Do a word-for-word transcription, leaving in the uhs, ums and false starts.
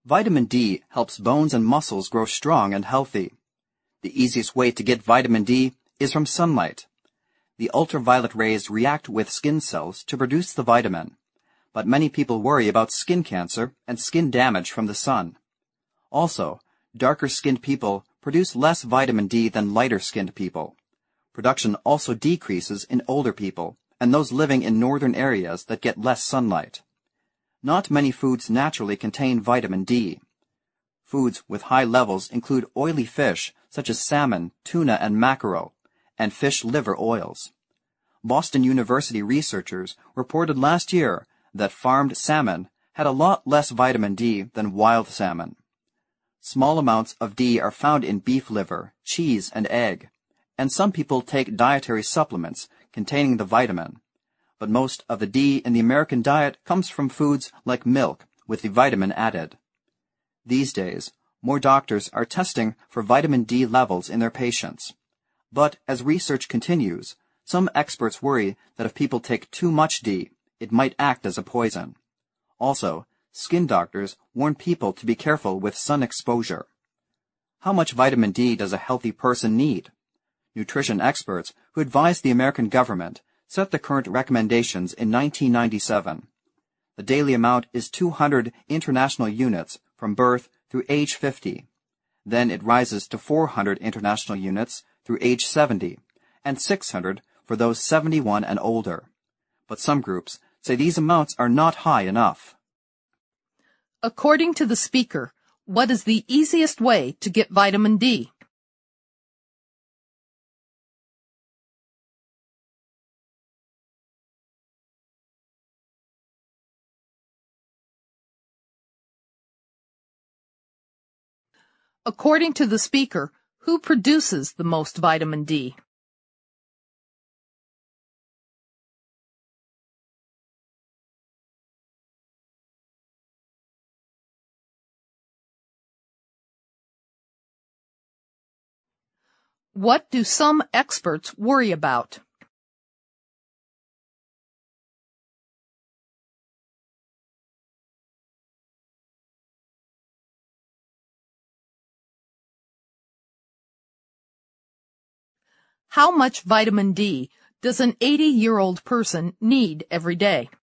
Vitamin D helps bones and muscles grow strong and healthy. The easiest way to get vitamin D is from sunlight. The ultraviolet rays react with skin cells to produce the vitamin, but many people worry about skin cancer and skin damage from the sun. Also, darker-skinned people produce less vitamin D than lighter-skinned people. Production also decreases in older people and those living in northern areas that get less sunlight. Not many foods naturally contain vitamin D. Foods with high levels include oily fish such as salmon, tuna, and mackerel, and fish liver oils. Boston University researchers reported last year that farmed salmon had a lot less vitamin D than wild salmon. Small amounts of D are found in beef liver, cheese, and egg, and some people take dietary supplements containing the vitamin. But most of the D in the American diet comes from foods like milk with the vitamin added. These days, more doctors are testing for vitamin D levels in their patients. But as research continues, some experts worry that if people take too much D, it might act as a poison. Also, skin doctors warn people to be careful with sun exposure. How much vitamin D does a healthy person need? Nutrition experts who advised the American government set the current recommendations in nineteen ninety-seven. The daily amount is two hundred international units from birth through age fifty. Then it rises to four hundred international units through age seventy, and six hundred for those seventy-one and older. But some groups say these amounts are not high enough. According to the speaker, what is the easiest way to get vitamin D? According to the speaker, who produces the most vitamin D? What do some experts worry about? How much vitamin D does an eighty-year-old person need every day?